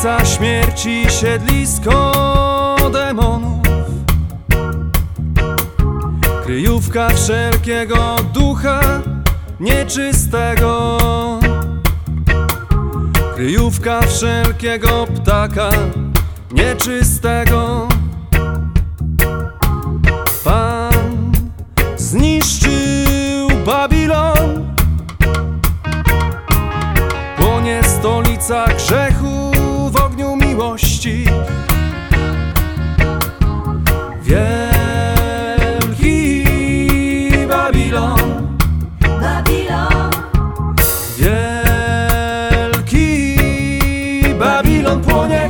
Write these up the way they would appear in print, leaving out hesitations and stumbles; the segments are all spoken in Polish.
stolica śmierci, siedlisko demonów, kryjówka wszelkiego ducha nieczystego, kryjówka wszelkiego ptaka nieczystego. Pan zniszczył Babilon, płonie stolica grzechu w ogniu miłości. Wielki Babilon, Babilon, wielki Babilon płonie.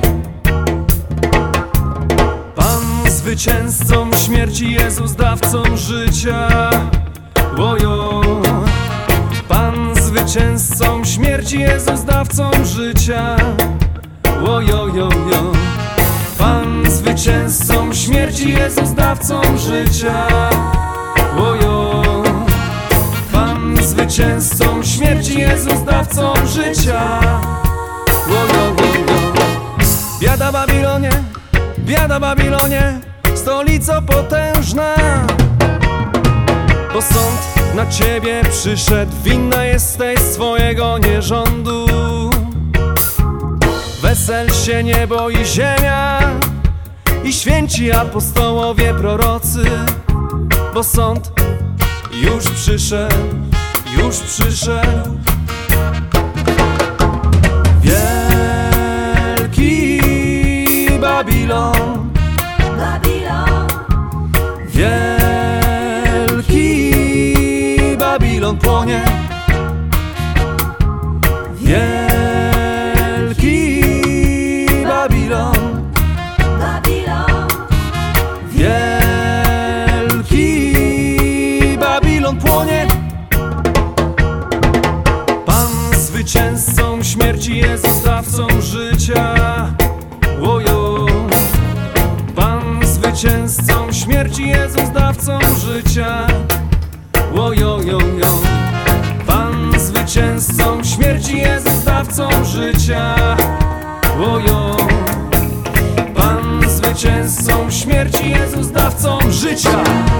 Pan zwycięzcą śmierci, Jezus dawcą życia. Ojo. Pan zwycięzcą śmierci, Jezus dawcą życia. Ojojojo. Pan zwycięzcą śmierci, Jezus dawcą życia. Ojo. Pan zwycięzcą śmierci, Jezus dawcą życia. Ojojojo. Biada Babilonie, biada Babilonie, stolico potężna, bo sąd na ciebie przyszedł, winna jesteś swojego nierządu. Wesel się niebo i ziemia i święci apostołowie, prorocy, bo sąd już przyszedł, już przyszedł. Wielki Babilon, Babilon, wielki Babilon płonie. Wielki Babilon, Babilon, wielki Babilon płonie. Pan zwycięzcą śmierci, Jezus dawcą życia. Ojo. Pan zwycięzcą śmierci, Jezus dawcą życia. Ojojojo. Pan zwycięzcą śmierci, Jezus dawcą życia. Ojo. Pan zwycięzcą śmierci, Jezus dawcą życia.